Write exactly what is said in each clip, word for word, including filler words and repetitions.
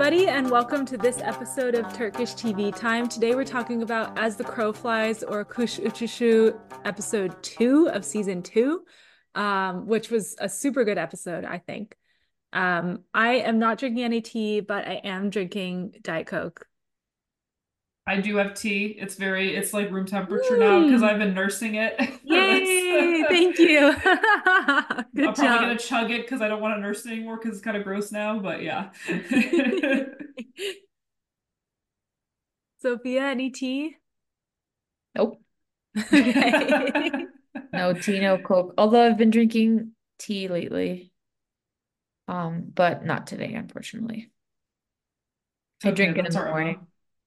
everybody, and welcome to this episode of Turkish T V Time. Today we're talking about As the Crow Flies, or Kuş Uçuşu, episode two of season two, um, which was a super good episode, I think. Um, I am not drinking any tea, but I am drinking Diet Coke. I do have tea. It's very, it's like room temperature now because Mm. I've been nursing it for this. Yay! Thank you. Good I'm probably job. gonna chug it because I don't want to nurse it anymore because it's kind of gross now, but yeah. Sophia, any tea? Nope. Okay. No tea, no Coke. Although I've been drinking tea lately. Um, but not today, unfortunately. It's I okay, drink it in that's the our M O. morning.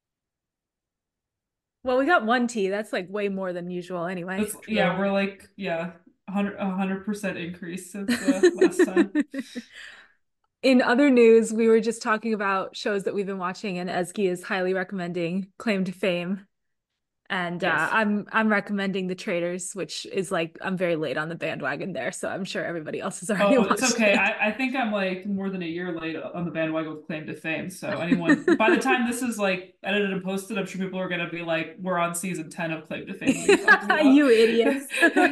Well, we got one tea. That's like way more than usual anyway. That's True. yeah, we're like yeah, a hundred a hundred percent increase since uh, last time. In other news, we were just talking about shows that we've been watching, and Ezgi is highly recommending Claim to Fame. And uh, Yes. I'm I'm recommending The Traitors, which is like I'm very late on the bandwagon there, so I'm sure everybody else has already Oh, it's watched okay. it. I, I think I'm like more than a year late on the bandwagon with Claim to Fame. So anyone, by the time this is like edited and posted, I'm sure people are gonna be like, "We're on season ten of Claim to Fame. What are you talking about?" You idiots.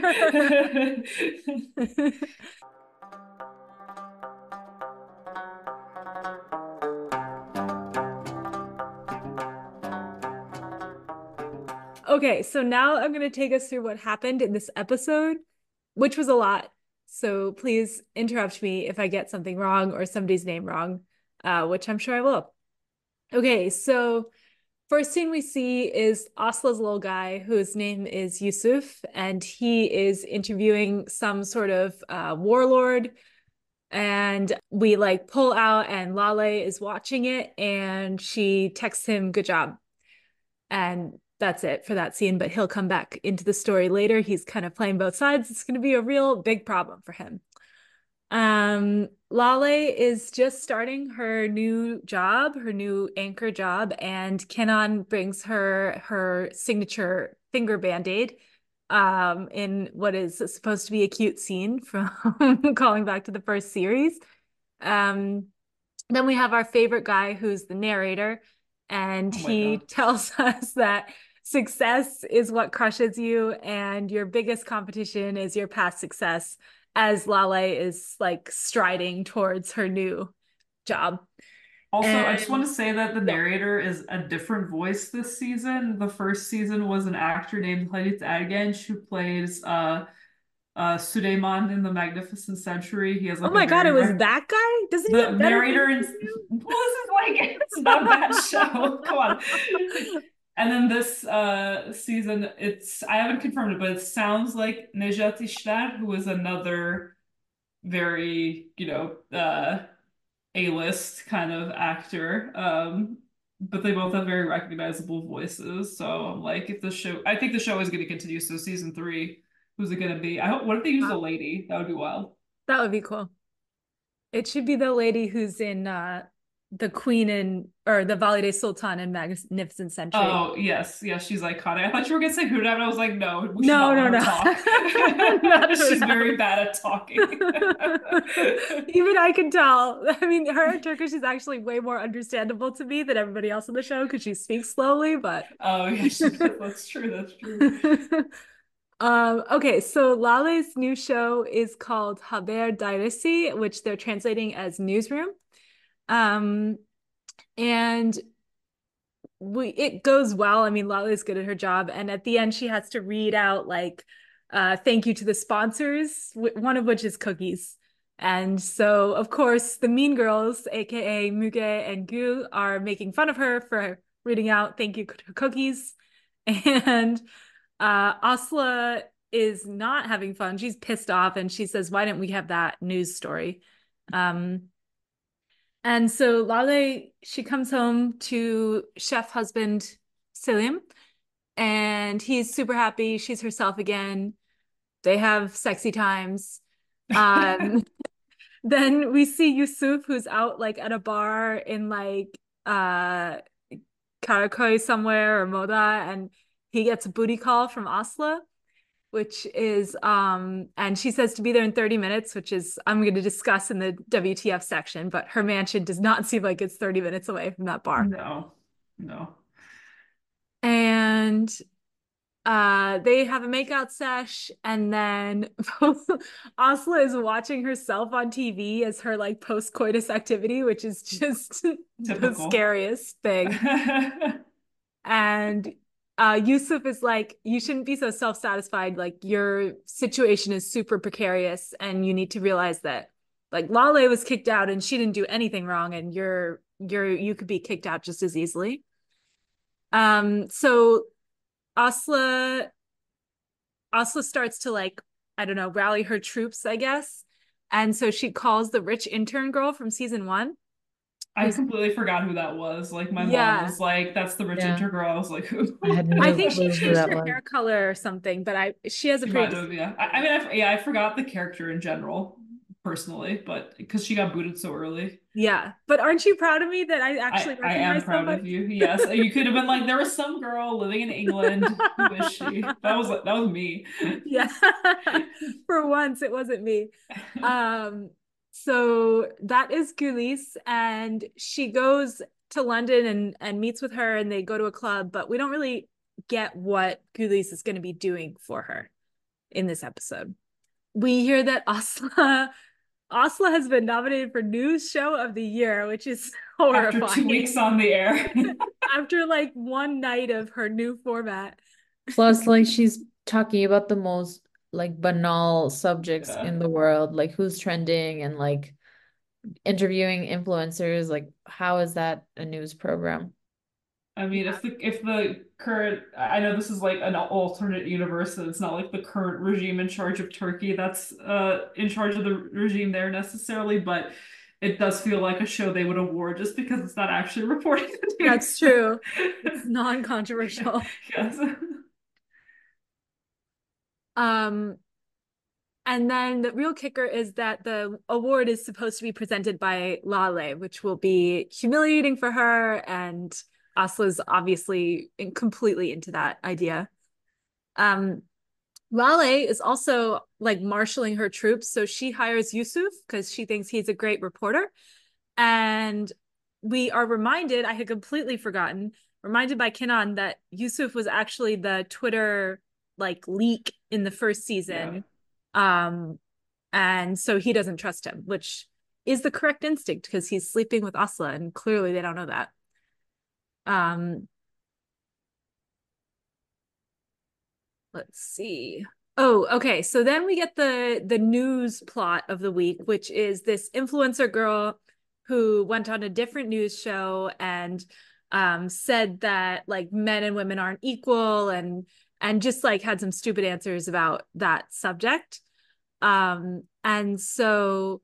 Okay, so now I'm going to take us through what happened in this episode, which was a lot. So please interrupt me if I get something wrong or somebody's name wrong, uh, which I'm sure I will. Okay, so first scene we see is Asla's little guy, whose name is Yusuf, and he is interviewing some sort of uh, warlord. And we like pull out, and Lale is watching it, and she texts him, "Good job." And that's it for that scene, but he'll come back into the story later. He's kind of playing both sides. It's going to be a real big problem for him. Um, Lale is just starting her new job, her new anchor job, and Kenan brings her her signature finger band-aid um in what is supposed to be a cute scene from calling back to the first series. Um, then we have our favorite guy who's the narrator, and Oh my he God. tells us that success is what crushes you, and your biggest competition is your past success, as Lale is like striding towards her new job. Also, I just want And to say that the yeah. narrator is a different voice this season. The first season was an actor named Halit Ergenç who plays uh uh Süleyman in The Magnificent Century. He has Oh like a my God, it very was rec that guy? Doesn't he the have better narrator things in to do? well, this is like it's not a bad show. Come on. And then this uh season, it's I haven't confirmed it, but it sounds like Nejat İşler, who is another very, you know, uh A-list kind of actor. Um, but they both have very recognizable voices. So I'm like, if the show, I think the show is going to continue. So season three, who's it going to be? I hope. What if they used a Wow, lady? That would be wild. that would be cool. It should be the lady who's in uh the Queen and or the Valide Sultan in Magnificent Century. Oh yes, yes, she's iconic. I thought you were gonna say Huda, and I was like, no, we should No, not let no, her no. talk. Not She's very Huda. bad at talking. Even I can tell. I mean, her Turkish is actually way more understandable to me than everybody else on the show because she speaks slowly, but Oh yeah, she, that's true. That's true. um, okay, so Lale's new show is called Haber Dairesi, which they're translating as Newsroom. Um, and we it goes well. I mean, Lala's good at her job, and at the end, she has to read out like uh, thank you to the sponsors, one of which is cookies. And so, of course, the Mean Girls, aka Muge and Gül, are making fun of her for reading out thank you to cookies. And uh, Asla is not having fun. She's pissed off, and she says, "Why didn't we have that news story?" Um, and so Lale, she comes home to chef husband Selim, and he's super happy. She's herself again. They have sexy times. Um, then we see Yusuf, who's out like at a bar in like uh Karaköy somewhere or Moda, and he gets a booty call from Asla. which is um and she says to be there in thirty minutes, which is I'm going to discuss in the W T F section, but her mansion does not seem like it's thirty minutes away from that bar. No, no. And uh they have a makeout sesh, and then Asla is watching herself on T V as her like post-coitus activity, which is just the Typical. scariest thing. And uh Yusuf is like, you shouldn't be so self-satisfied, like your situation is super precarious and you need to realize that like Lale was kicked out and she didn't do anything wrong, and you're you're you could be kicked out just as easily. Um so Asla Asla starts to like, I don't know, rally her troops, I guess. And so she calls the rich intern girl from season one. I completely forgot who that was. Like my mom Yeah. was like, "That's the rich Yeah. intern girl." I was like, "Who?" I had no I think she clue who changed that her was. hair color or something, but I she has a She pretty might have, yeah. I, I mean, I, yeah, I forgot the character in general, personally, but because she got booted so early. yeah. But aren't you proud of me that I I, actually I am recognize proud of somebody? you. Yes, you could have been like, there was some girl living in England. Who is she? That was that was me. Yeah. For once, it wasn't me. Um, so that is Gulis, and she goes to London and and meets with her, and they go to a club, but we don't really get what Gulis is going to be doing for her in this episode. We hear that Asla Asla has been nominated for News Show of the Year, which is After two weeks horrifying. on the air. After like one night of her new format. Plus, like she's talking about the most like banal subjects Yeah. in the world, like who's trending and like interviewing influencers. Like, how is that a news program? I mean, if the if the current, I know this is like an alternate universe, and it's not like the current regime in charge of Turkey that's uh in charge of the regime there necessarily, but it does feel like a show they would award just because it's not actually reporting the news. That's true. It's non-controversial. Yes. Um, and then the real kicker is that the award is supposed to be presented by Lale, which will be humiliating for her, and Asla's obviously in- completely into that idea. Um, Lale is also like marshaling her troops, so she hires Yusuf because she thinks he's a great reporter. And we are reminded, I had completely forgotten, reminded by Kinan that Yusuf was actually the Twitter like leak in the first season. Yeah. Um, and so he doesn't trust him, which is the correct instinct because he's sleeping with Asla, and clearly they don't know that. Um, let's see. Oh, okay. So then we get the the news plot of the week, which is this influencer girl who went on a different news show and um said that like men and women aren't equal, and and just like had some stupid answers about that subject. Um and so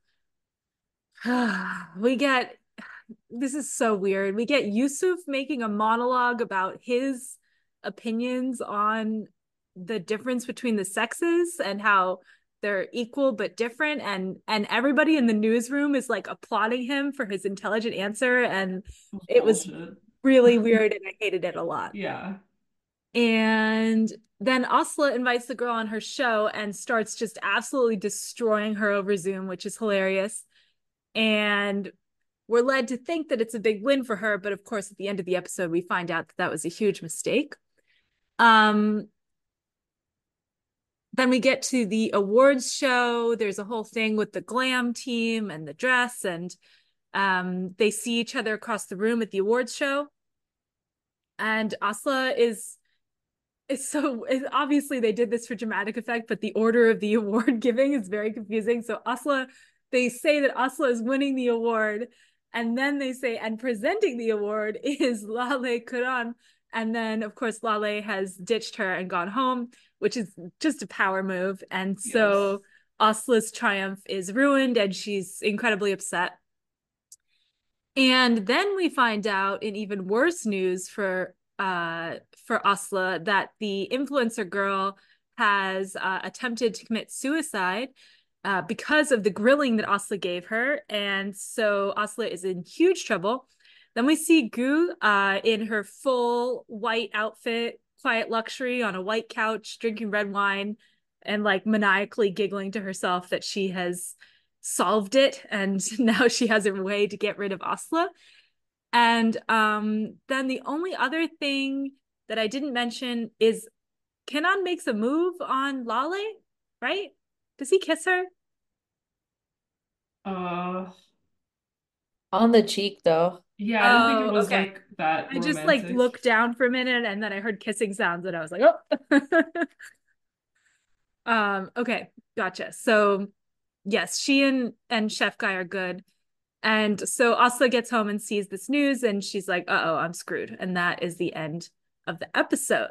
we get, this is so weird. We get Yusuf making a monologue about his opinions on the difference between the sexes and how they're equal but different, and and everybody in the newsroom is like applauding him for his intelligent answer, and it was really weird and I hated it a lot. Yeah. And then Asla invites the girl on her show and starts just absolutely destroying her over Zoom, which is hilarious. And we're led to think that it's a big win for her, but of course at the end of the episode we find out that that was a huge mistake. Um then we get to the awards show. There's a whole thing with the glam team and the dress, and um they see each other across the room at the awards show, and Asla is is so is, obviously they did this for dramatic effect, but the order of the award giving is very confusing. So Asla, they say that Asla is winning the award, and then they say, and presenting the award is Lale Kuran. And then, of course, Lale has ditched her and gone home, which is just a power move. And so yes. Asla's triumph is ruined, and she's incredibly upset. And then we find out, in even worse news for uh, for Asla, that the influencer girl has uh, attempted to commit suicide uh, because of the grilling that Asla gave her. And so Asla is in huge trouble. Then we see Gu uh, in her full white outfit, quiet luxury on a white couch, drinking red wine. and like maniacally giggling to herself that she has solved it and now she has a way to get rid of Asla. And um, then the only other thing that I didn't mention is Kenan makes a move on Lale, right? Does he kiss her? Uh, On the cheek though. yeah, I didn't think it Oh, was okay. like that I just like romantic. looked down for a minute and then I heard kissing sounds and I was like, oh. um, okay, gotcha. So yes, she and and Chef Guy are good. And so Asla gets home and sees this news and she's like, uh-oh, I'm screwed. And that is the end of the episode.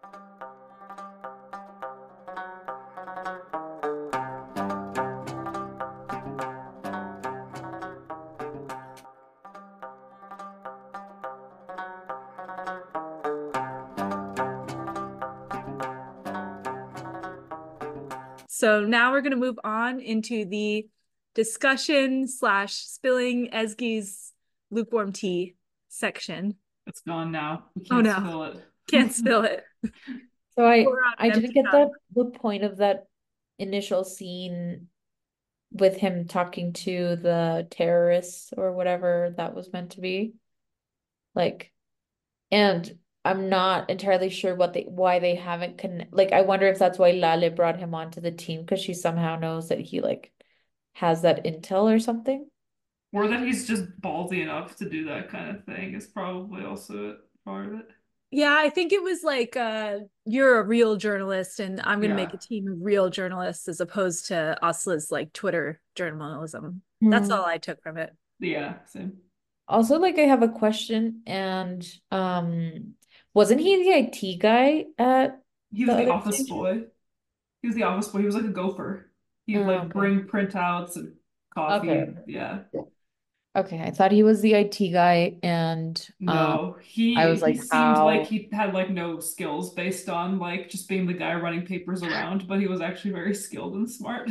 So now we're going to move on into the discussion slash spilling Ezgi's lukewarm tea section. It's gone now. We Oh can't no, spill it. can't spill it. So I Pour out I an didn't empty get cup. the the point of that initial scene with him talking to the terrorists or whatever that was meant to be. Like, and I'm not entirely sure what they why they haven't con like I wonder if that's why Lale brought him onto the team because she somehow knows that he like has that intel or something. Or that he's just ballsy enough to do that kind of thing is probably also part of it. Yeah, I think it was like uh you're a real journalist and I'm gonna make Yeah. a team of real journalists as opposed to Asla's like Twitter journalism. That's Hmm. all I took from it. Yeah, same. Also, like I have a question and um wasn't he the I T guy at He the was the other office station? boy. He was the office boy. He was like a gopher. He'd Oh, like okay. bring printouts and Okay. coffee. Yeah. Okay. I thought he was the I T guy and um No, I he was he like, seemed like how? he had like no skills based on like just being the guy running papers around, but he was actually very skilled and smart.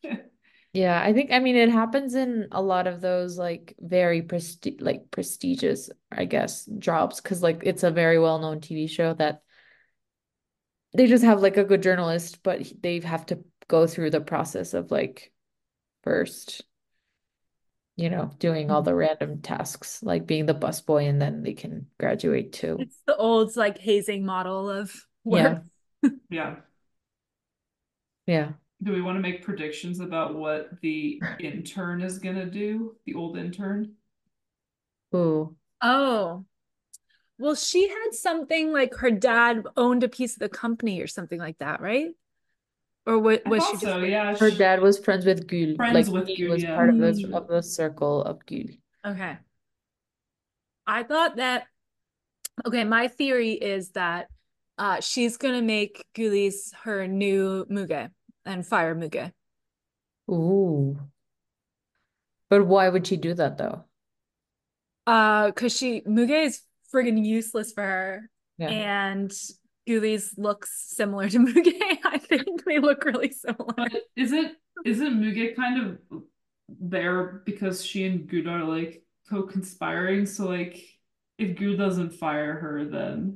Yeah, I think I mean it happens in a lot of those like very presti like prestigious, I guess, jobs because like it's a very well-known T V show that they just have like a good journalist, but he- they have to go through the process of like first, you know, doing all the random tasks, like being the busboy, and then they can graduate too. It's the old like hazing model of work. Yeah, Yeah. yeah. Do we want to make predictions about what the intern is gonna do? The old intern? Ooh. Oh, well, she had something like her dad owned a piece of the company or something like that, right? Or what I was she thought just so, like yeah. Her Sh dad was friends with Gül. Friends Like with he was Gulia. part of this Mm, of the circle of Gül. okay. I thought that okay, my theory is that uh she's gonna make Gulis her new Muge and fire Muge. Ooh. But why would she do that though? Uh, because she Muge is friggin' useless for her, Yeah. and Gulis looks similar to Muge. I think they look really similar. But isn't isn't Muge kind of there because she and Good are like co-conspiring? So like if Good doesn't fire her, then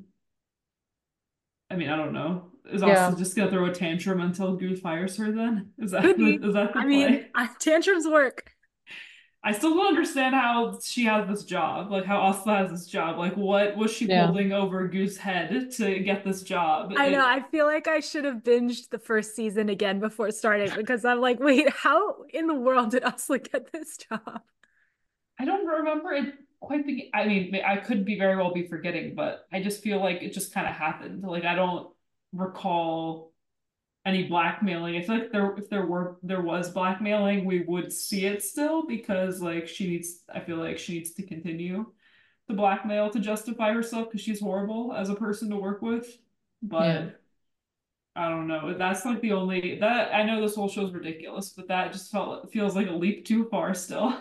I mean I don't know. Is Asa Yeah. just gonna throw a tantrum until Good fires her then? Is that Could the be. is that the I mean, play? I, tantrums work. I still don't understand how she has this job, like how Asa has this job. Like what was she Yeah. holding over Goose head to get this job? I know. It I feel like I should have binged the first season again before starting because I'm like, wait, how in the world did Asla get this job? I don't remember it quite being, I mean, I could be very well be forgetting, but I just feel like it just kind of happened. Like I don't recall any blackmailing. I feel like there if there were there was blackmailing, we would see it still because like she needs I feel like she needs to continue the blackmail to justify herself because she's horrible as a person to work with. Yeah. But I don't know. That's like the only that I know this whole show's ridiculous, but that just felt feels like a leap too far still.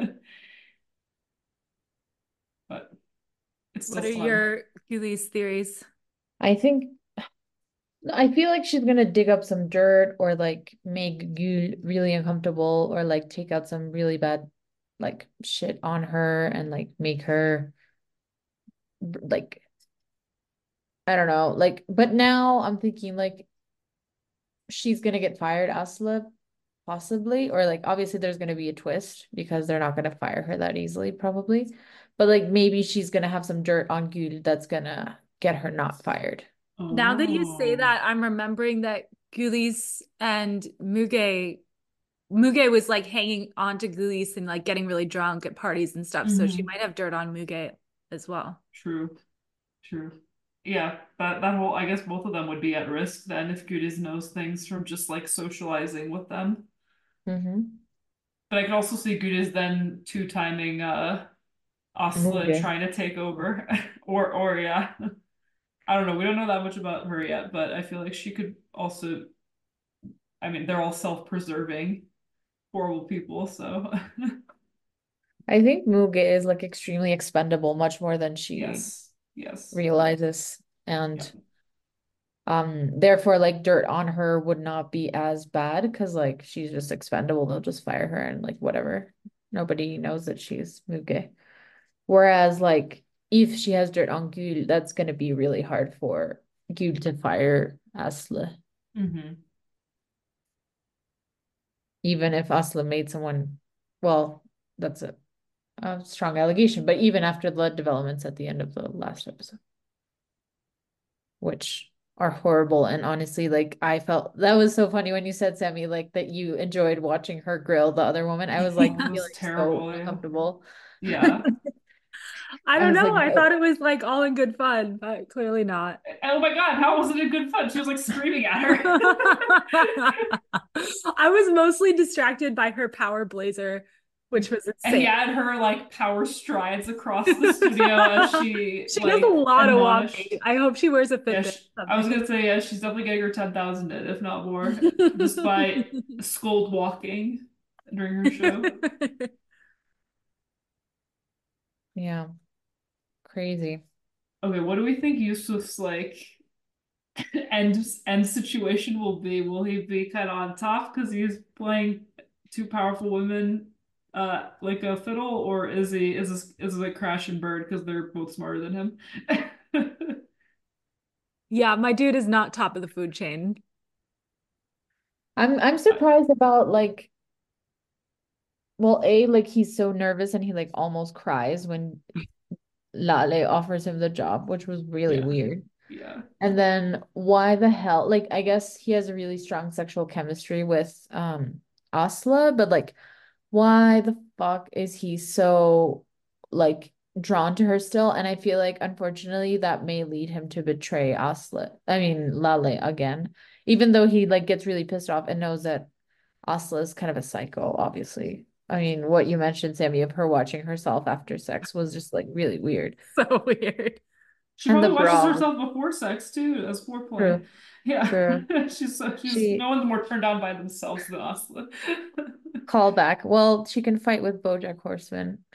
But it's still What are fun. your Guli's theories? I think I feel like she's gonna dig up some dirt or like make Gül really uncomfortable or like take out some really bad like shit on her and like make her like I don't know like but now I'm thinking like she's gonna get fired, Asla, possibly, or like obviously there's gonna be a twist because they're not gonna fire her that easily, probably. But like maybe she's gonna have some dirt on Gül that's gonna get her not fired. Now that you say Oh, that, I'm remembering that Gulis and Muge Muge was like hanging on to Gulis and like getting really drunk at parties and stuff. So she hmm might have dirt on Muge as well. true, true. Yeah, that that whole I guess both of them would be at risk then if Gudis knows things from just like socializing with them. Mm-hmm. But I could also see Gudis then two timing uh Asla Muge. trying to take over. Or or yeah. I don't know. We don't know that much about her yet, but I feel like she could also I mean, they're all self-preserving, horrible people, so I think Muge is like extremely expendable, much more than she yes. Yes. realizes. Yeah. And um therefore like dirt on her would not be as bad because like she's just expendable. They'll just fire her and like whatever. Nobody knows that she's Muge. Whereas like if she has dirt on Gül, that's gonna be really hard for Gül to fire Aslı. hmm Even if Aslı made someone, well, that's a, a strong allegation, but even after the developments at the end of the last episode, which are horrible. And honestly, like I felt that was so funny when you said, Sammy, like that you enjoyed watching her grill the other woman. I was like It was feeling so terrible, yeah. uncomfortable. Yeah. I I don't was know. like, I thought no. it was like all in good fun, but clearly not. Oh my God, how was it a good fun? She was like screaming at her. I was mostly distracted by her power blazer, which was And he insane. had her like power strides across the studio as she She does a like lot of walking. admonished. I hope she wears a Yeah, Fitbit she, or I was something. gonna say, yeah, she's definitely getting her ten thousand in, if not more, despite scold walking during her show. Yeah, crazy. Okay, what do we think Yusuf's like end end situation will be? Will he be kind of on top because he's playing two powerful women uh like a fiddle, or is he is this is it Crash and Bird because they're both smarter than him? Yeah, my dude is not top of the food chain. I'm I'm surprised about like well, A, like he's so nervous and he like almost cries when Lale offers him the job, which was really Yeah, weird. yeah. And then why the hell? Like, I guess he has a really strong sexual chemistry with um Asla, but like, why the fuck is he so like drawn to her still? And I feel like unfortunately that may lead him to betray Asla. I mean, Lale again, even though he like gets really pissed off and knows that Asla is kind of a psycho, obviously. I mean, what you mentioned, Sammy, of her watching herself after sex was just like really weird. So weird. She And the probably watches bra, herself before sex too, as foreplay. true, Yeah, true. she's so she's She no one's more turned on by themselves than Asla. call back. Well, she can fight with BoJack Horseman.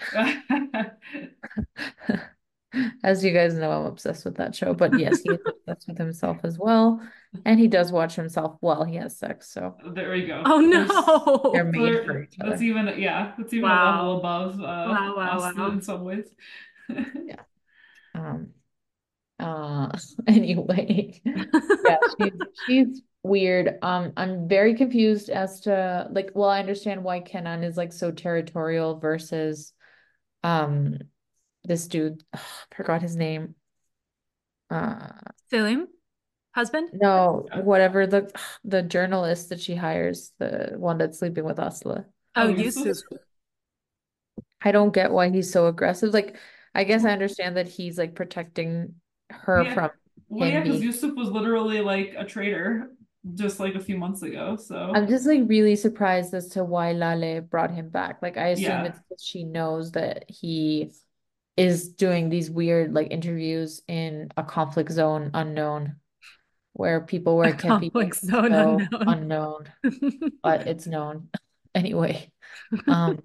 As you guys know, I'm obsessed with that show. But yes, he is obsessed with himself as well. And he does watch himself while he has sex. So There we go. Oh There's they're no. so made for there, each that's other. even yeah, that's even a level Wow. above uh Wow, wow, Asla wow. in some ways. Yeah. Um, uh anyway. Yeah, she's she's weird. Um, I'm very confused as to like, well, I understand why Kenan is like so territorial versus um this dude, ugh, forgot his name. Uh Salim? Husband? no, Yeah. whatever the the journalist that she hires, the one that's sleeping with Asla. Oh, Oh, Yusuf. Yusuf? I don't get why he's so aggressive. Like, I guess I understand that he's like protecting her Yeah. from Well, yeah, him because being. Yusuf was literally like a traitor just like a few months ago. I'm So just like really surprised as to why Lale brought him back. Like, I assume yeah. it's because she knows that he is doing these weird like interviews in a conflict zone unknown where people A wear kepi conflict zone so unknown. unknown, but it's known anyway. Um,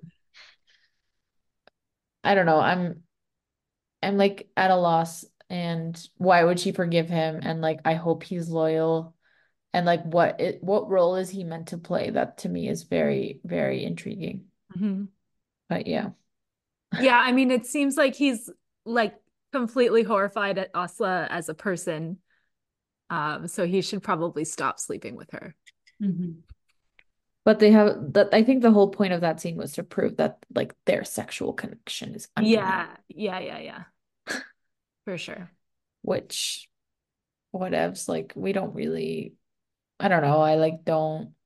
I don't know. I'm I'm like at a loss and why would she forgive him? And like I hope he's loyal. And like what it what role is he meant to play? That to me is very, very intriguing. Mhm. But yeah. Yeah, I mean, it seems like he's like completely horrified at Asla as a person. Um, so he should probably stop sleeping with her. Mhm. But they have that I think the whole point of that scene was to prove that like their sexual connection is undeniable, Yeah, yeah, yeah, yeah, for sure. which whatevs, like we don't really I don't know, I like don't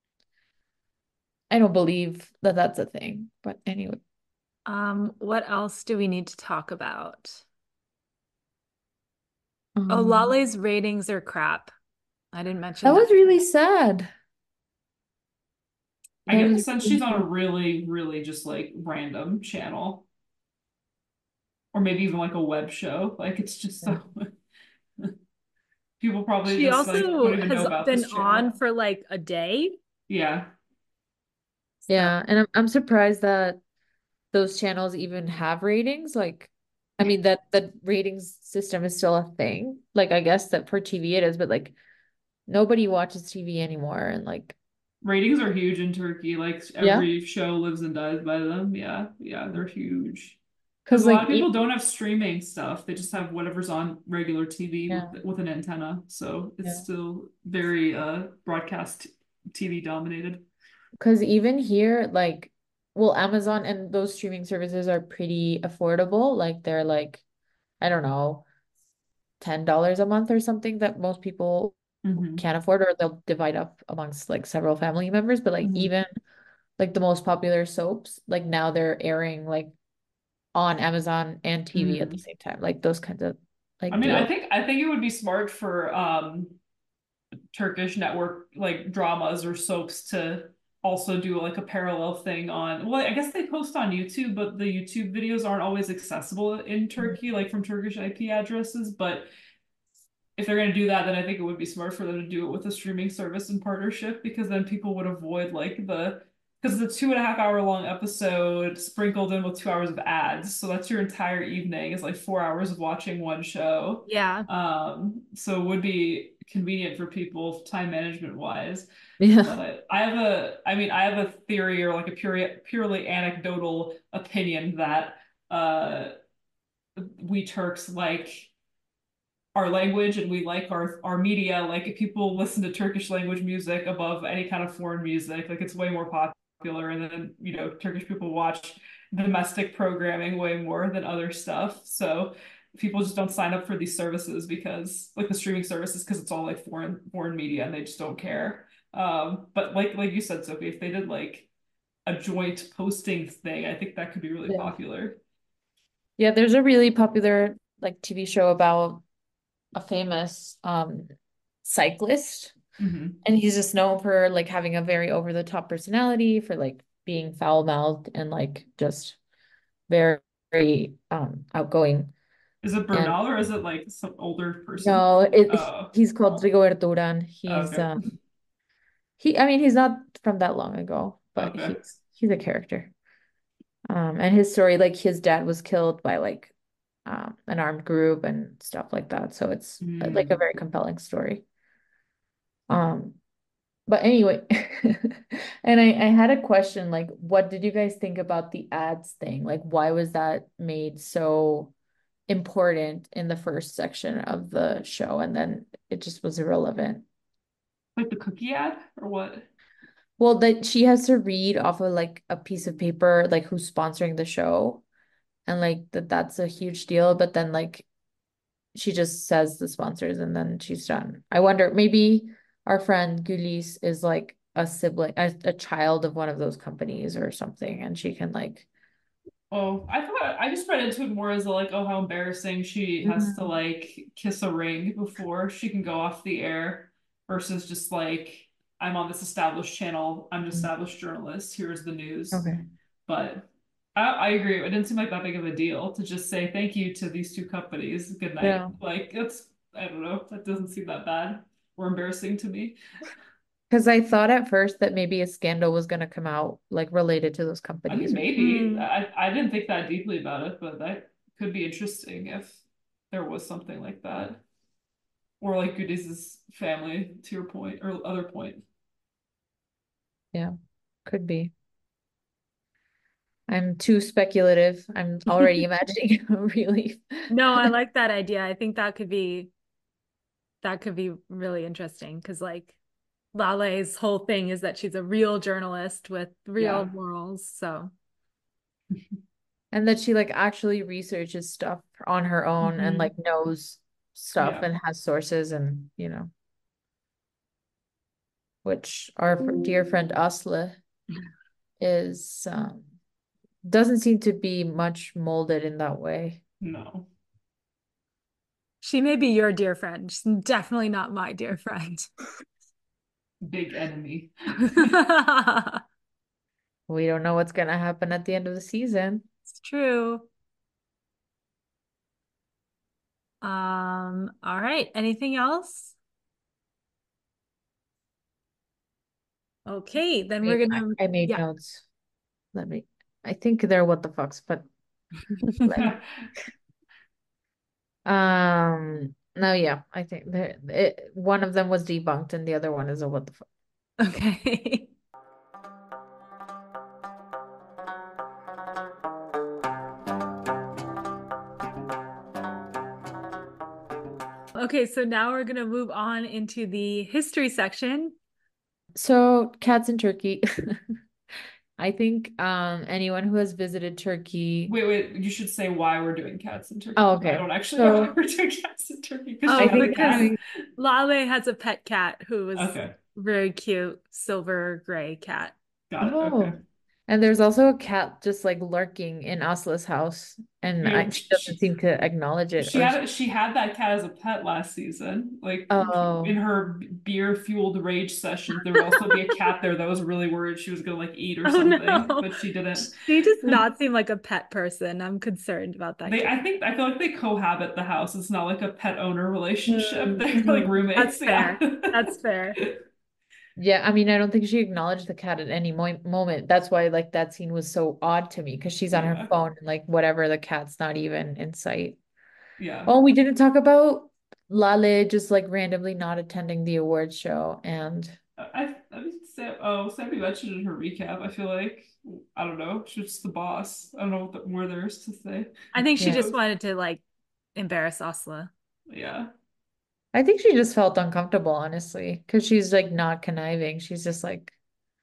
I don't believe that that's a thing. But anyway, Um, what else do we need to talk about? Oh, um Lale's ratings are crap. I didn't mention that that. was really sad. I That get the was sense she's really on a sad. really, really just like random channel, or maybe even like a web show. Like it's just Yeah. so people probably She just like also don't even know has about been this on channel. for like a day. Yeah. So, Yeah, and I'm I'm surprised that those channels even have ratings. Like, I mean that the ratings system is still a thing. Like, I guess that for T V it is, but like nobody watches T V anymore. And like, Ratings are huge in Turkey. Like yeah, every show lives and dies by them. Yeah. Yeah, they're huge. Because because a lot like of people even don't have streaming stuff. They just have whatever's on regular T V yeah, with with an antenna. So it's yeah. still very uh broadcast T V dominated. Because even here, like, well, Amazon and those streaming services are pretty affordable. Like, they're like, I don't know, ten dollars a month or something that most people Hmm. can't afford, or they'll divide up amongst like several family members. But like Hmm. even like the most popular soaps, like now they're airing like on Amazon and T V at the Hmm. same time, like those kinds of I like mean, I deals. think I think it would be smart for um Turkish network like dramas or soaps to also do like a parallel thing on, well, I guess they post on YouTube, but the YouTube videos aren't always accessible in Turkey, like from Turkish I P addresses. But if they're going to do that, then I think it would be smart for them to do it with a streaming service in partnership, because then people would avoid like the, because the two and a half hour long episode sprinkled in with two hours of ads. So that's your entire evening is like four hours of watching one show. yeah. Um, so it would be convenient for people time management wise. Yeah. But I have a, I mean, I have a theory or like a pure, purely anecdotal opinion that uh, we Turks like our language and we like our our media. Like if people listen to Turkish language music above any kind of foreign music, like it's way more popular. And then, you know, Turkish people watch domestic programming way more than other stuff. So people just don't sign up for these services because like the streaming services because it's all like foreign foreign media and they just don't care. Um, but like like you said, Sophie, if they did like a joint posting thing, I think that could be really Yeah. popular. Yeah, there's a really popular like T V show about a famous um cyclist, Hmm. and he's just known for like having a very over the top personality, for like being foul-mouthed and like just very, very um outgoing. Is it And Bernal or is it like some older person? no, it Oh, he's called Rigoberto Duran. oh, He's okay. um he I mean he's not from that long ago, but Okay. he's he's a character. Um, and his story, like his dad was killed by like um an armed group and stuff like that. So it's uh, like a Mm. very compelling story. Um, but anyway, and I, I had a question, like, what did you guys think about the ads thing? Like, why was that made so important in the first section of the show, and then it just was irrelevant? Like the cookie ad or what? Well, that she has to read off of like a piece of paper, like who's sponsoring the show, and like that that's a huge deal. But then like she just says the sponsors and then she's done. I wonder, maybe our friend Gulis is like a sibling, a, a child of one of those companies or something, and she can like, Oh, I thought I just read into it more as a, like, oh, how embarrassing she has to mm, like kiss a ring before she can go off the air versus just like, I'm on this established channel, I'm an established journalist, here's the news. okay. But I, I agree. It didn't seem like that big of a deal to just say thank you to these two companies. Good night. Yeah. Like it's, I don't know. That doesn't seem that bad or embarrassing to me. Because I thought at first that maybe a scandal was going to come out like related to those I mean, companies or maybe. Mm. I I didn't think that deeply about it, but that could be interesting if there was something like that. Or like Goodies' family, to your point, or other point. yeah, could be. I'm too speculative. I'm already imagining a really No, I like that idea. I think that could be that could be really interesting because like Lale's whole thing is that she's a real journalist with real Yeah. morals. So, And that she like actually researches stuff on her own and mhm. like knows stuff Yeah. and has sources and you know, which our f- dear friend Asle is um doesn't seem to be much molded in that way. No. She may be your dear friend. She's definitely not my dear friend. Big enemy. We don't know what's gonna happen at the end of the season. It's true. Um, all right. Anything else? Okay, then we're Wait, I, gonna, I made yeah. notes. Let me I think they're what the fucks, but let me um no, yeah, I think there it, one of them was debunked and the other one is a what the fuck. Okay. Okay, so now we're gonna move on into the history section. So cats in Turkey. I think um anyone who has visited Turkey. Wait, wait, you should say why we're doing cats in Turkey Oh, because I okay. don't actually know why So we're doing cats in Turkey because she Oh, I has a think because cat. we, Lale has a pet cat who was Okay, very cute, silver gray cat. got it. Okay. oh, and there's also a cat just like lurking in Asla's house, and You I, know, she she, doesn't seem to acknowledge it she or. She, had she had that cat as a pet last season. Like in oh, her beer fueled rage sessions, there would also be a cat there that was really worried she was gonna like eat or Oh something, no. but she didn't. She does not seem like a pet person. I'm concerned about that They, cat. I think, I feel like they cohabit the house. It's not like a pet owner relationship. Mm, They're like mhm. roommates. That's Yeah. fair. That's fair. yeah. I mean, I don't think she acknowledged the cat at any mo moment. That's why like that scene was so odd to me because she's on her Yeah. phone and like whatever, the cat's not even in sight. Yeah. Oh, we didn't talk about Lale just like randomly not attending the awards show and. I, I mean, Sam, oh, Sammy mentioned in her recap. I feel like, I don't know, she's just the boss. I don't know what the, more there is to say. I think she Yeah. just wanted to like embarrass Asla. Yeah, I think she just felt uncomfortable, honestly, because she's like not conniving. She's just like,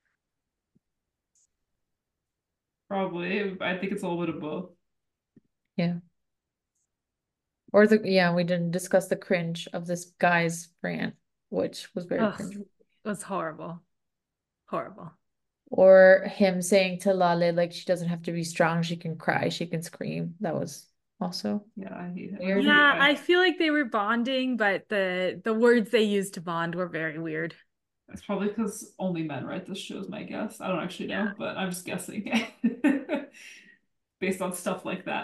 probably. I think it's a little bit of both. yeah. Or the, yeah, we didn't discuss the cringe of this guy's rant, which was very Ugh, cringe. it was horrible. Horrible. Or him saying to Lale, like, she doesn't have to be strong. She can cry. She can scream. That was also Yeah, I hate it. Like, weird. you, Yeah, I, I feel like they were bonding, but the the words they used to bond were very weird. it's probably because only men write this show, is my guess. I don't actually Yeah. know, but I'm just guessing based on stuff like that.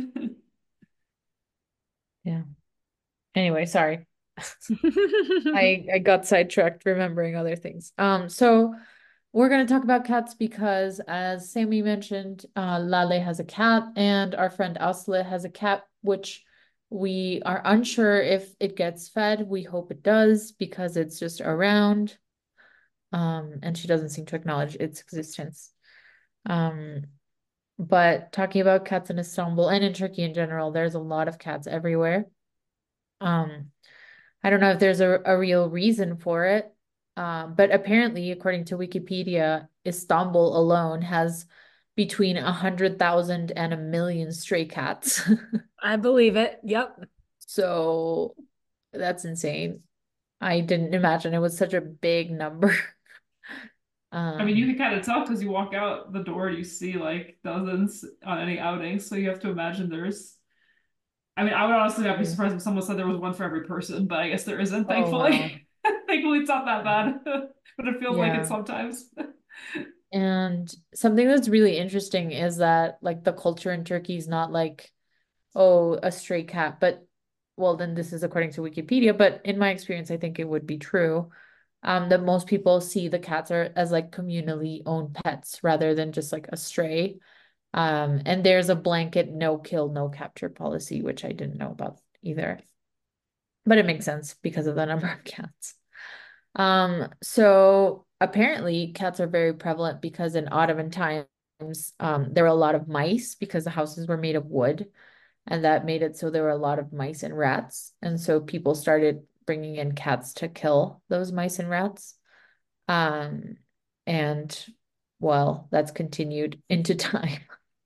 Yeah. Anyway, sorry. I I got sidetracked remembering other things. Um, so we're gonna talk about cats because as Sammy mentioned, uh Lale has a cat and our friend Asle has a cat, which we are unsure if it gets fed. We hope it does because it's just around. Um, and she doesn't seem to acknowledge its existence. Um, but talking about cats in Istanbul and in Turkey in general, there's a lot of cats everywhere. Um, I don't know if there's a, a real reason for it. Um, but apparently, according to Wikipedia, Istanbul alone has between a hundred thousand and a million stray cats. I believe it. Yep. So that's insane. I didn't imagine it was such a big number. I mean, you Um, can kind of tell because you walk out the door, you see like dozens on any outing. So you have to imagine there's. I mean, I would honestly not be yeah. surprised if someone said there was one for every person, but I guess there isn't, Oh wow. thankfully. Thankfully, it's not that bad, but it feels like it Yeah. sometimes. And something that's really interesting is that like the culture in Turkey is not like, oh, a stray cat, but well, then this is according to Wikipedia, but in my experience, I think it would be true. Um, that most people see the cats are as like communally owned pets rather than just like a stray. Um, and there's a blanket no kill, no capture policy, which I didn't know about either. But it makes sense because of the number of cats. Um, so apparently cats are very prevalent because in Ottoman times, um, there were a lot of mice because the houses were made of wood, and that made it so there were a lot of mice and rats. And so people started bringing in cats to kill those mice and rats. Um, and well, that's continued into time.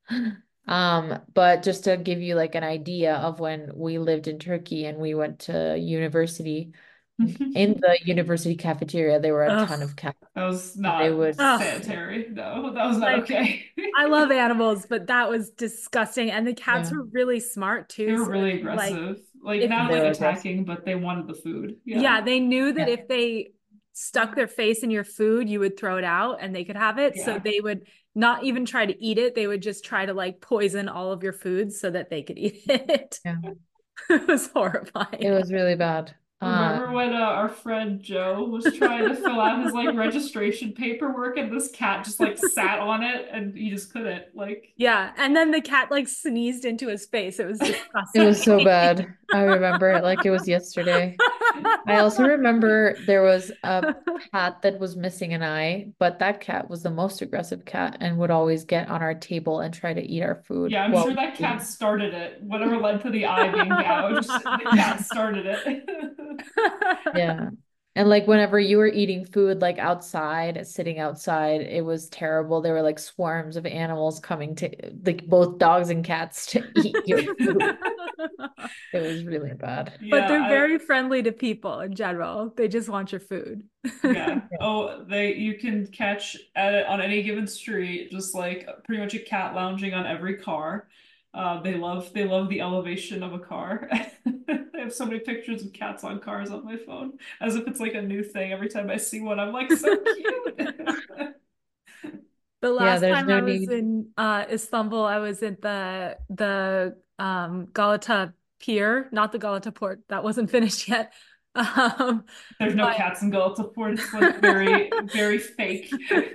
Um, but just to give you like an idea of when we lived in Turkey and we went to university, in the university cafeteria, there were a ton Ugh. of cats. That was They not would, Ugh. sanitary. No, that was not Like, okay. I love animals, but that was disgusting. And the cats yeah, were really smart They too. were So really like aggressive. Like if not they like were aggressive. attacking, but they wanted the food. Yeah. yeah, they knew that Yeah. if they stuck their face in your food, you would throw it out and they could have it. So Yeah. they would not even try to eat it. They would just try to like poison all of your food so that they could eat it. Yeah. It was It horrifying. was really bad. Remember Um, when uh, our friend Joe was trying to fill out his like registration paperwork and this cat just like sat on it and he just couldn't like Yeah. And then the cat like sneezed into his face. It was it was so disgusting. bad. I remember it like it was yesterday. I also remember there was a cat that was missing an eye, but that cat was the most aggressive cat and would always get on our table and try to eat our food Yeah, I'm while sure that we cat ate. started it. Whatever led to the eye being gouged, the cat started it. Yeah. And like whenever you were eating food like outside, sitting outside, it was terrible. There were like swarms of animals coming to like both dogs and cats to eat your food. It was really bad. But Yeah, they're I very friendly to people in general. They just want your food. yeah. Yeah. Oh, they you can catch at on any given street just like pretty much a cat lounging on every car. Uh, they love they love the elevation of a car. I have so many pictures of cats on cars on my phone, as if it's like a new thing. Every time I see one, I'm like, so cute. The Yeah, last there's time no I was need. in uh, Istanbul, I was at the the um, Galata Pier, not the Galata Port. That wasn't finished yet. Um, There's no but cats in Galata-Port. It's like very, very fake.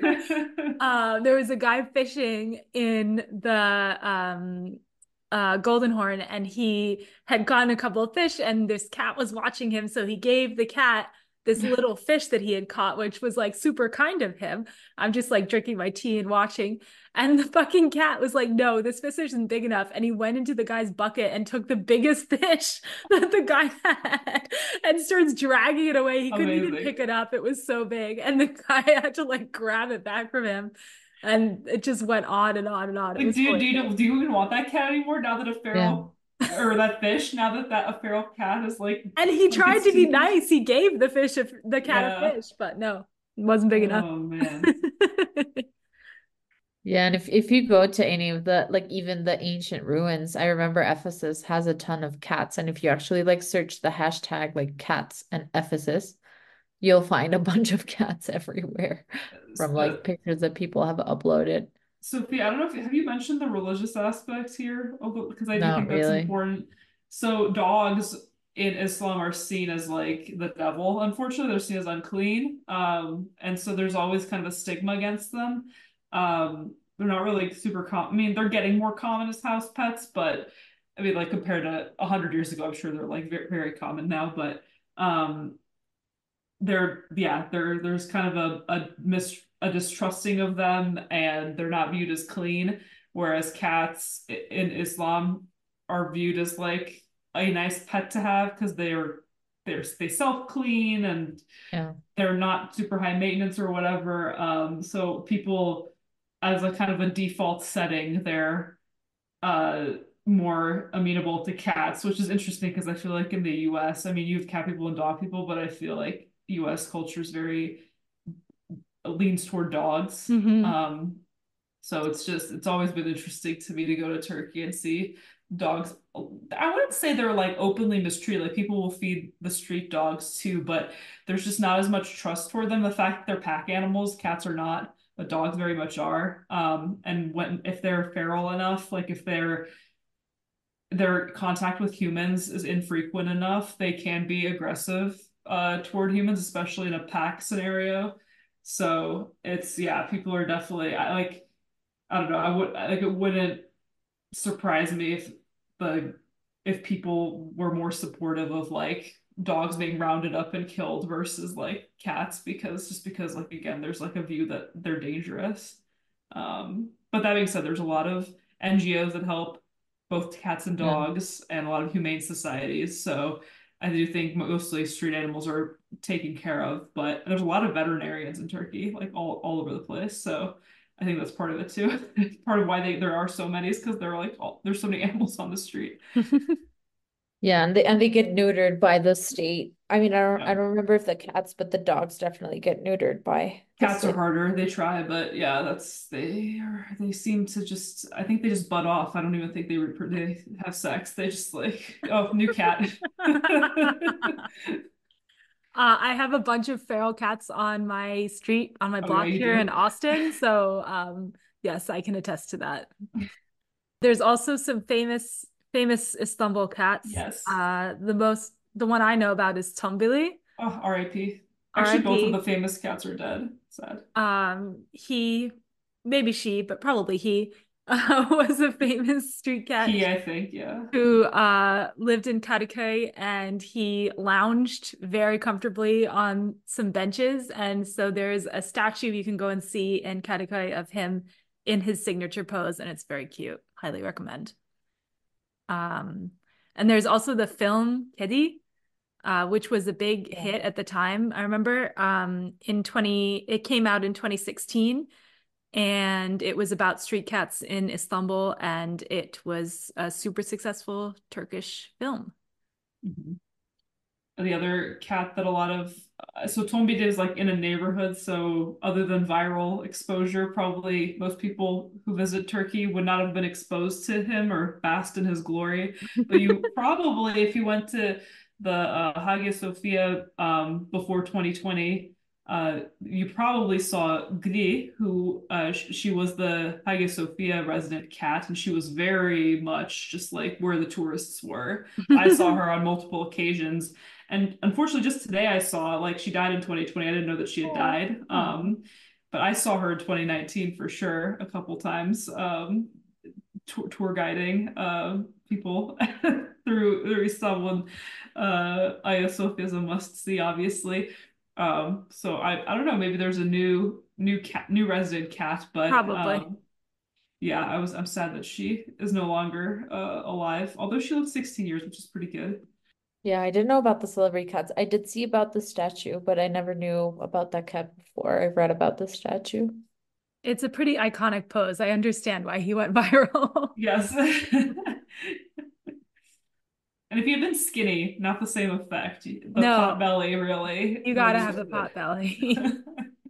uh, there was a guy fishing in the um, uh, Golden Horn, and he had gotten a couple of fish, and this cat was watching him. So he gave the cat this little fish that he had caught, which was like super kind of him. I'm just like drinking my tea and watching. And the fucking cat was like, no, this fish isn't big enough. And he went into the guy's bucket and took the biggest fish that the guy had and starts dragging it away. He couldn't even Amazing. pick it up. It was so big. And the guy had to like grab it back from him. And it just went on and on and on. It Like, was do you, do hilarious. you do you even want that cat anymore now that a Yeah. feral or that fish now that that a feral cat is like And he sunk tried its to be teeth in? nice. He gave the fish a, the cat a Yeah. fish, but no, it wasn't big enough. Oh man. Yeah, and if if you go to any of the like even the ancient ruins, I remember Ephesus has a ton of cats, and if you actually like search the hashtag like cats and Ephesus, you'll find a bunch of cats everywhere from Uh, like pictures that people have uploaded. Sophie, I don't know if have you mentioned the religious aspects here? Although, because I do Not think that's really. important. So dogs in Islam are seen as like the devil. Unfortunately, they're seen as unclean. Um, and so there's always kind of a stigma against them. Um, they're not really super common. I mean, they're getting more common as house pets, but I mean, like compared to a hundred years ago, I'm sure they're like very, very common now. But um, they're yeah, there there's kind of a a mis a distrusting of them, and they're not viewed as clean, whereas cats in Islam are viewed as like a nice pet to have because they're they're they self clean and Yeah. they're not super high maintenance or whatever. Um, so people as a kind of a default setting, they're uh more amenable to cats, which is interesting because I feel like in the U S, I mean, you have cat people and dog people, but I feel like U S culture is very leans toward dogs. Hmm. Um, so it's just it's always been interesting to me to go to Turkey and see dogs. I wouldn't say they're like openly mistreated. Like people will feed the street dogs too, but there's just not as much trust for them. The fact that they're pack animals, cats are not, but dogs very much are. Um, and when if they're feral enough, like if they're their contact with humans is infrequent enough, they can be aggressive uh, toward humans, especially in a pack scenario. So it's yeah, people are definitely I like I don't know, I would like it wouldn't surprise me if the if people were more supportive of like dogs being rounded up and killed versus like cats because just because like again there's like a view that they're dangerous. Um, but that being said, there's a lot of N G Os that help both cats and Yeah. dogs and a lot of humane societies. So I do think mostly street animals are taken care of, but there's a lot of veterinarians in Turkey, like all, all over the place. So I think that's part of it too. Part of why they there are so many is because there are like all, there's so many animals on the street. Yeah, and they and they get neutered by the state. I mean, I don't I Yeah. don't remember if the cats, but the dogs definitely get neutered by the Cats are state. harder. They try, but yeah, that's they are they seem to just I think they just butt off. I don't even think they repro they have sex. They just like, oh, new cat. Uh, I have a bunch of feral cats on my street, on my Oh yeah, block you here in do. Austin. So, um, yes, I can attest to that. There's also some famous, famous Istanbul cats. Yes. Uh, the most, the one I know about is Tombili, Oh, R I P. Actually, both of the R I P. famous cats are dead. Sad. Um, he, maybe she, but probably he, uh, was a famous street cat He, I think, yeah. who uh, lived in Kadıköy, and he lounged very comfortably on some benches. And so there's a statue you can go and see in Kadıköy of him in his signature pose, and it's very cute. Highly recommend. Um, and there's also the film Kedi, uh, which was a big Yeah. hit at the time. I remember um, in twenty, it came out in twenty sixteen, and it was about street cats in Istanbul, and it was a super successful Turkish film. Mhm. The other cat that a lot of uh, so Tombid is like in a neighborhood, so other than viral exposure, probably most people who visit Turkey would not have been exposed to him or basked in his glory. But you probably, if you went to the uh, Hagia Sophia um, before twenty twenty, uh, you probably saw Gri, who uh, sh she was the Hagia Sophia resident cat, and she was very much just like where the tourists were. I saw her on multiple occasions. And unfortunately, just today I saw like she died in twenty twenty. I didn't know that she had Oh, died. oh. Um, but I saw her in twenty nineteen for sure a couple times, um, tour, tour guiding uh, people through through Istanbul. Uh, Hagia Sophia is a must see, obviously. Um, so I I don't know. Maybe there's a new new cat new resident cat, but Probably. um, yeah, I was I'm sad that she is no longer uh, alive. Although she lived sixteen years, which is pretty good. Yeah, I didn't know about the celebrity cats. I did see about the statue, but I never knew about that cat before I read about the statue. It's a pretty iconic pose. I understand why he went viral. Yes. And if you had been skinny, not the same effect. The pot No, belly really, you gotta really have the did pot belly. it.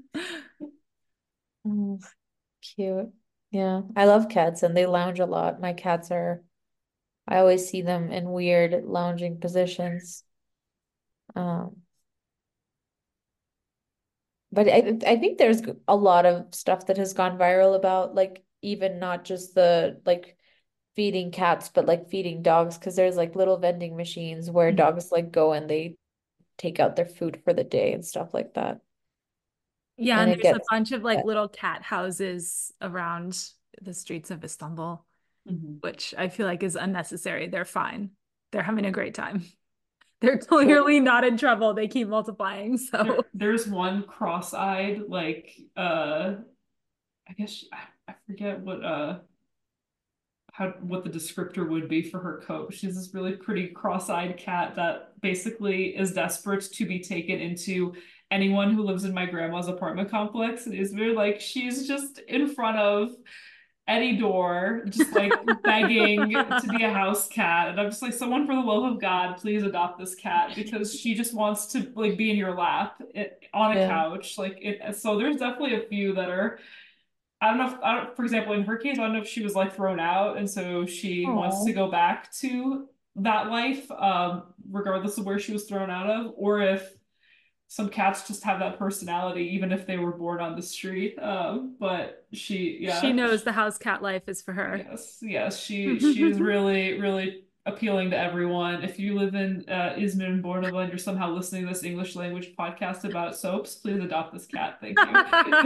Mm, cute. Yeah, I love cats and they lounge a lot. My cats are, I always see them in weird lounging positions. Um, but I I think there's a lot of stuff that has gone viral about like even not just the like feeding cats, but like feeding dogs because there's like little vending machines where dogs like go and they take out their food for the day and stuff like that. Yeah, And and it there's a gets bunch of like little cat houses around the streets of Istanbul, Mhm. which I feel like is unnecessary. They're fine. They're having a great time. They're true. clearly not in trouble. They keep multiplying. There, So, there's one cross-eyed, like uh I guess I, I forget what uh how what the descriptor would be for her coat. She's this really pretty cross-eyed cat that basically is desperate to be taken into anyone who lives in my grandma's apartment complex. And is very like she's just in front of any door, just like begging to be a house cat. And I'm just like, someone for the love of God, please adopt this cat because she just wants to like be in your lap it, on a Yeah. couch. Like it, so there's definitely a few that are I don't know if, I don't, for example, in her case, I don't know if she was like thrown out and so she wants to Oh. go back to that life, um, regardless of where she was thrown out of, or if some cats just have that personality, even if they were born on the street. Um, but she, she yeah, knows the house cat life is for her. yes, yes, she she's really, really appealing to everyone. If you live in uh, Izmir and Bornova and you're somehow listening to this English language podcast about soaps, please adopt this cat. Thank you.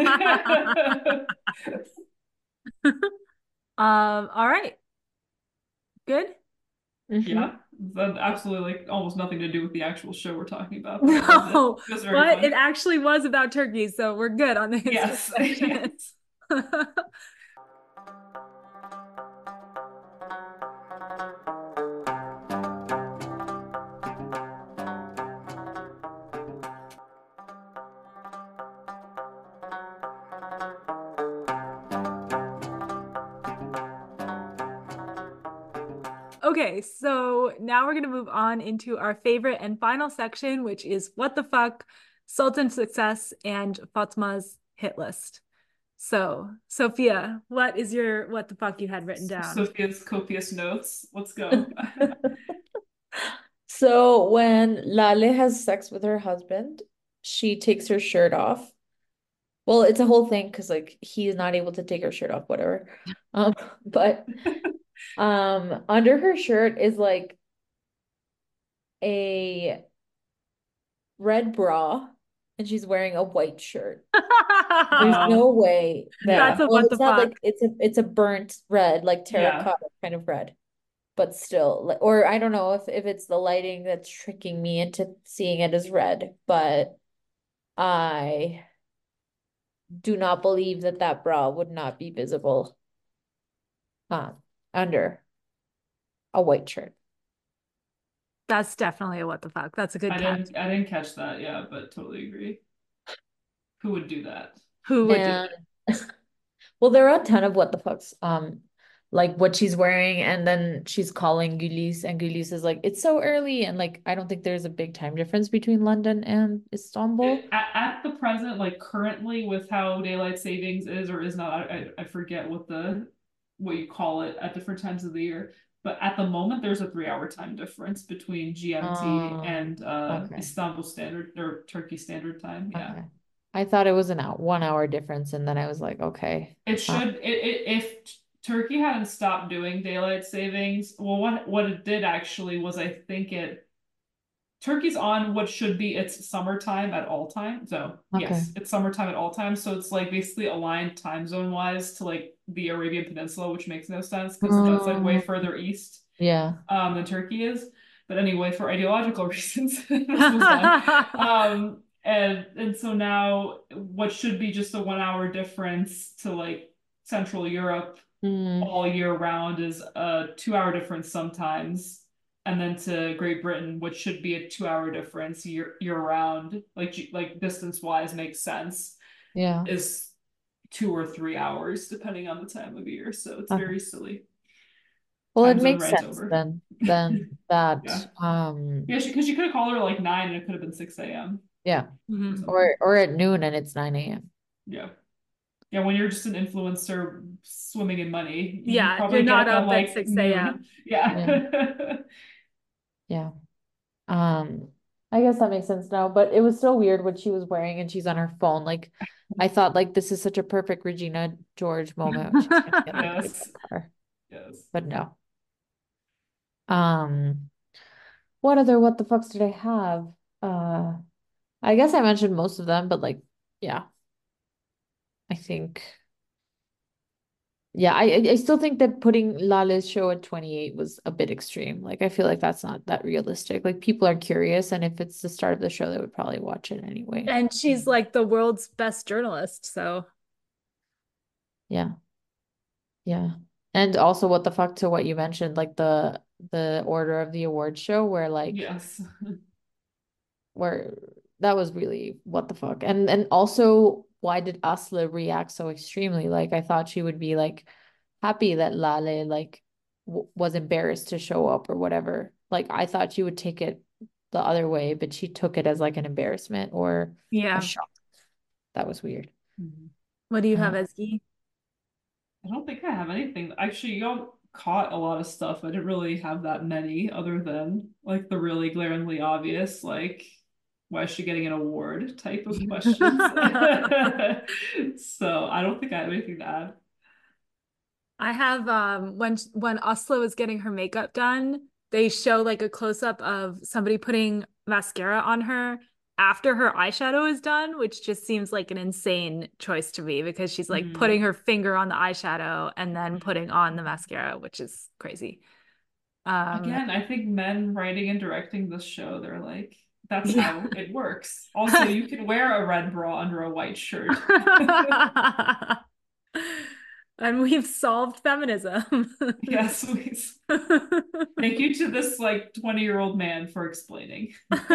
Um, all right. Good. Hmm. Yeah, that absolutely like almost nothing to do with the actual show we're talking about, but I loved it. No, It was very but it fun. actually was about turkey, so we're good on the history Yes, section. yes. Okay, so now we're gonna move on into our favorite and final section, which is what the fuck, Sultan's success, and Fatma's hit list. So, Sophia, what is your what the fuck you had written down? Sophia's copious notes. Let's go. So when Lale has sex with her husband, she takes her shirt off. Well, it's a whole thing because like he's not able to take her shirt off, whatever. Um, but um under her shirt is like a red bra and she's wearing a white shirt. There's Oh, no way That's that, yeah, a well, what the it's not fuck. like it's a it's a burnt red, like yeah. terracotta kind of red, but still, like, or I don't know if if it's the lighting that's tricking me into seeing it as red, but I do not believe that that bra would not be visible um under a white shirt. That's definitely a what the fuck. That's a good I catch. didn't I didn't catch that, yeah, but totally agree. Who would do that? Who would do And well, there are a ton of what the fucks. Um, like what she's wearing, and then she's calling Gülis, and Gülis is like, it's so early. And like, I don't think there's a big time difference between London and Istanbul. It, at, at the present, like currently with how daylight savings is or is not, I, I forget what the what you call it at different times of the year. But at the moment, there's a three hour time difference between G M T Um, and uh, okay, Istanbul Standard or Turkey Standard Time. Yeah. okay. I thought it was an out one hour difference, and then I was like, okay. It Uh, should it, it if Turkey hadn't stopped doing daylight savings, well what what it did actually was I think it Turkey's on what should be its summertime at all times. So okay. yes, it's summertime at all times. So it's like basically aligned time zone wise to like the Arabian Peninsula, which makes no sense because that's like way Um, further east yeah. um than Turkey is. But anyway, for ideological reasons, let's move on. that? Um and and so now what should be just a one hour difference to like Central Europe Mm, all year round is a two hour difference sometimes. And then to Great Britain, which should be a two hour difference year year round, like like distance wise makes sense, yeah. is two or three hours depending on the time of year. So it's Okay. very silly. Well, it Time zone makes rides sense over. then, then that, Yeah. um, Yeah, because you could have called her like nine and it could have been six a m yeah. or Mhm. something. Or or at noon and it's nine a m. Yeah. Yeah, when you're just an influencer swimming in money, you Yeah, you're probably get not up at up at like 6 noon. a.m. Yeah. Yeah. Yeah. Um, I guess that makes sense now, but it was still weird what she was wearing and she's on her phone. Like I thought like this is such a perfect Regina George moment when she's gonna get like hit by Yes. a car. Yes. But no. Um, what other what the fucks did I have? Uh, I guess I mentioned most of them, but like, yeah, I think yeah, I I I still think that putting Lala's show at twenty-eight was a bit extreme. Like I feel like that's not that realistic. Like people are curious, and if it's the start of the show, they would probably watch it anyway. And she's like the world's best journalist, so Yeah. Yeah. And also what the fuck to what you mentioned, like the the order of the award show where like Yes. where that was really what the fuck. And and also why did Asla react so extremely? Like I thought she would be like happy that Lale like w was embarrassed to show up or whatever. Like I thought she would take it the other way, but she took it as like an embarrassment or a yeah. shock. That was weird. Mhm. What do you have, Uh, Ezgi? I don't think I have anything. Actually, y'all caught a lot of stuff. I didn't really have that many other than like the really glaringly obvious, like, why is she getting an award type of questions. So I don't think I have anything to add. I have um when when Asla was getting her makeup done, they show like a close up of somebody putting mascara on her after her eyeshadow is done, which just seems like an insane choice to me because she's like putting Mm. her finger on the eyeshadow and then putting on the mascara, which is crazy. Um Again, I think men writing and directing this show, they're like, that's yeah. how it works. Also, you can wear a red bra under a white shirt. And we've solved feminism. Yes, please. Thank you to this like twenty year old man for explaining.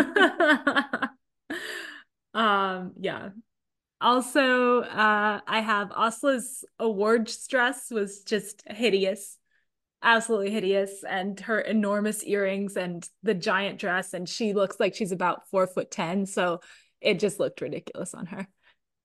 Um, yeah. Also, uh, I have Osla's award dress was just hideous. absolutely hideous, and her enormous earrings and the giant dress, and she looks like she's about four foot ten, so it just looked ridiculous on her.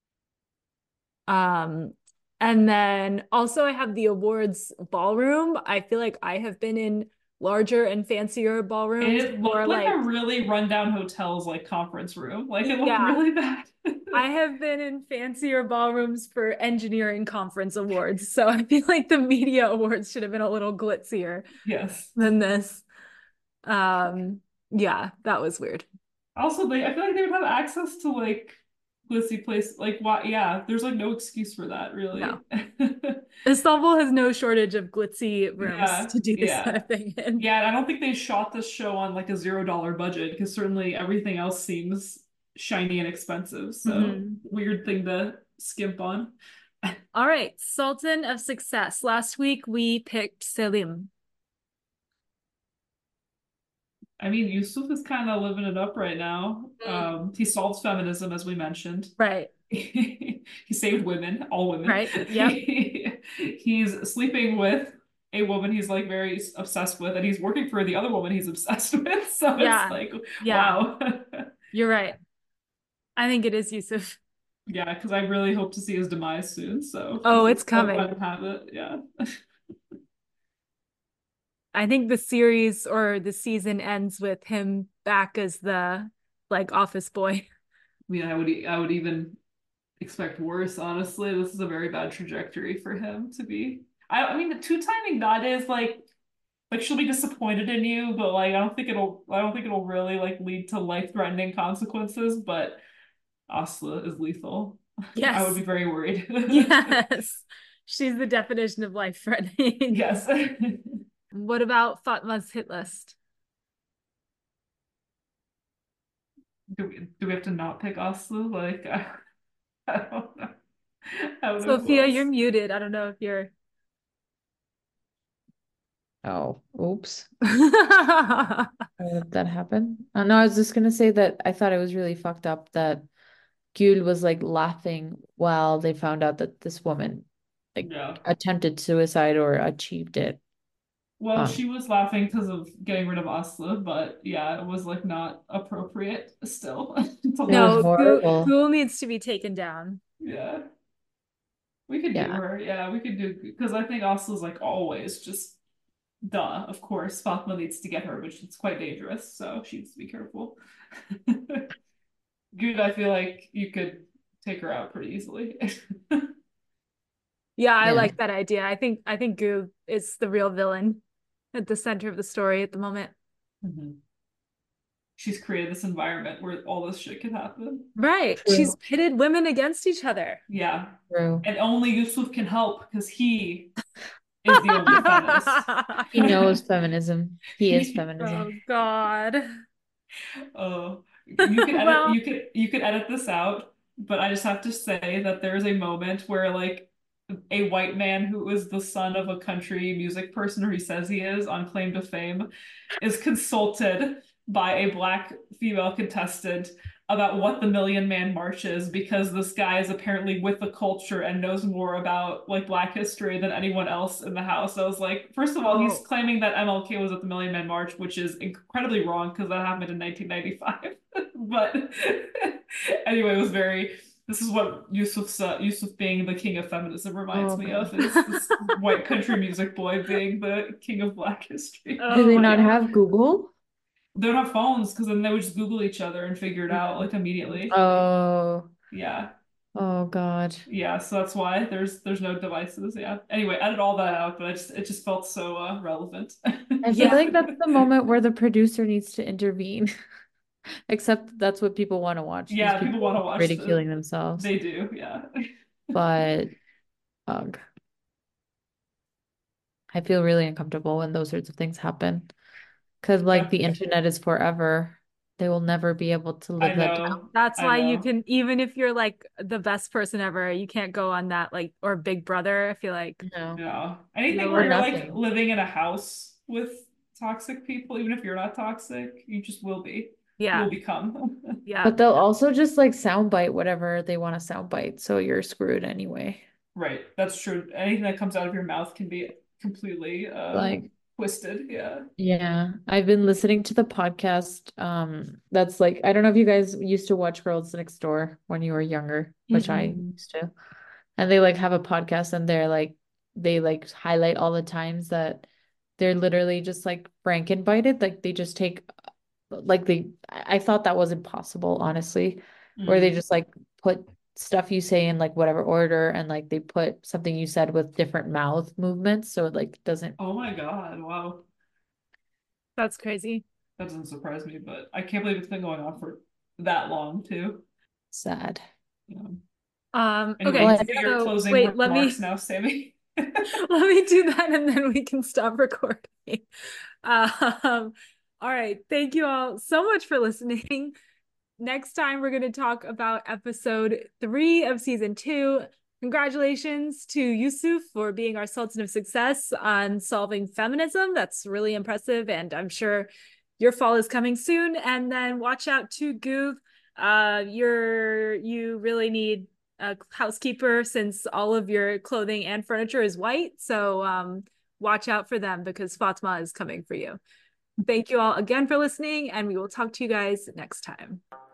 Um, and then also I have the awards ballroom. I feel like I have been in larger and fancier ballrooms It for looked like like, a really rundown hotel's like conference room. Like it looked yeah, really bad. I have been in fancier ballrooms for engineering conference awards. So I feel like the media awards should have been a little glitzier Yes. than this. Um, yeah, that was weird. Also, they I feel like they would have access to like glitzy place. Like why? Yeah, there's like no excuse for that, No. really. Istanbul has no shortage of glitzy rooms Yeah, to do this kind yeah. of thing in. Yeah, and I don't think they shot this show on like a zero dollar budget because certainly everything else seems shiny and expensive. So Mhm. weird thing to skimp on. All right, Sultan of Success. Last week we picked Selim. I mean, Yusuf is kind of living it up right now. Mm. Um, he solves feminism, as we mentioned. Right, He saved women, all women. right. Yep. He's sleeping with a woman he's like very obsessed with, and he's working for the other woman he's obsessed with. So it's Yeah. like, Yeah. wow. You're right. I think it is Yusuf. Yeah, because I really hope to see his demise soon. So Oh, it's let, let coming. him have it. Yeah. I think the series or the season ends with him back as the like office boy. I mean, I would I would even expect worse, honestly. This is a very bad trajectory for him to be. I, I mean, the two timing that is like like she'll be disappointed in you, but like I don't think it'll I don't think it'll really like lead to life-threatening consequences, but Asla is lethal. I would Yes. be very worried. Yes. She's the definition of life threatening. Yes. What about Fatma's hit list? Do we, do we have to not pick Asla? Like I, I don't know. I don't know who Sophia, you're else. muted. I don't know if you're. Oh, oops. How did that happen? Uh, no, I was just gonna say that I thought it was really fucked up that Gül was like laughing while they found out that this woman like Yeah. attempted suicide or achieved it. Well, Um, she was laughing because of getting rid of Asla, but yeah, it was like not appropriate still to it was laugh. No, Ghoul, horrible. Ghoul needs to be taken down. Yeah. We could do Yeah. her. Yeah, we could do because I think Asla's like always just duh, of course. Fatma needs to get her, but it's quite dangerous, so she needs to be careful. Good, I feel like you could take her out pretty easily. Yeah, I Yeah. like that idea. I think I think Goo is the real villain at the center of the story at the moment. Mhm. She's created this environment where all this shit can happen. Right. She's True. pitted women against each other. Yeah. True. And only Yusuf can help because he is the only feminist. He knows feminism. He is He, Oh feminism. God. oh, you could edit Well, you could you could edit this out, but I just have to say that there is a moment where like a white man who is the son of a country music person, or he says he is on claim to fame, is consulted by a black female contestant about what the Million Man March is because this guy is apparently with the culture and knows more about like black history than anyone else in the house. I was like, first of all, he's oh, claiming that M L K was at the Million Man March, which is incredibly wrong because that happened in nineteen ninety-five. But anyway, it was very this is what Yusuf's uh, Yusuf being the king of feminism reminds Oh me God. of is this white country music boy being the king of black history. Do oh they my not God. have Google? They don't have phones because then they would just Google each other and figure it out like immediately. Oh, Yeah. oh God. Yeah, so that's why there's there's no devices. Yeah. Anyway, edit all that out, but I just it just felt so uh, relevant. I feel Yeah. like that's the moment where the producer needs to intervene. Except that's what people want to watch, these Yeah, people want people to watch the ridiculing themselves. they do, yeah. But ugh, I feel really uncomfortable when those sorts of things happen. Because like Yeah. the internet is forever. They will never be able to I live that down. know. That's I why you know. can, even if you're like the best person ever, you can't go on that like or Big Brother. I feel like No. Yeah. Anything you'll where Or you're like, like nothing. living in a house with toxic people, even if you're not toxic, you just will be. You yeah, will become. yeah. But they'll also just like soundbite whatever they want to soundbite. So you're screwed anyway. Right. That's true. Anything that comes out of your mouth can be completely uh Like, twisted. Yeah. yeah, I've been listening to the podcast. Um, that's like, I don't know if you guys used to watch Girls Next Door when you were younger, which I Mm-mm. used to. And they like have a podcast and they're like, they like highlight all the times that they're literally just like Franken-bited. Like they just take, like they, I I thought that was impossible, honestly, where they Mm. just like put stuff you say in like whatever order and like they put something you said with different mouth movements. So it like doesn't. Oh my God. Wow. That's crazy. That doesn't surprise me, but I can't believe it's been going on for that long too. Sad. Yeah. Um, Anyway, okay, you Well, can do your so closing wait, let remarks me now, Sammy. let me do that and then we can stop recording. Um, all right, thank you all so much for listening. Next time, we're going to talk about episode three of season two. Congratulations to Yusuf for being our Sultan of Success on solving feminism. That's really impressive, and I'm sure your fall is coming soon. And then watch out to Goof. Uh, you're you really need a housekeeper since all of your clothing and furniture is white. So um, watch out for them because Fatma is coming for you. Thank you all again for listening, and we will talk to you guys next time.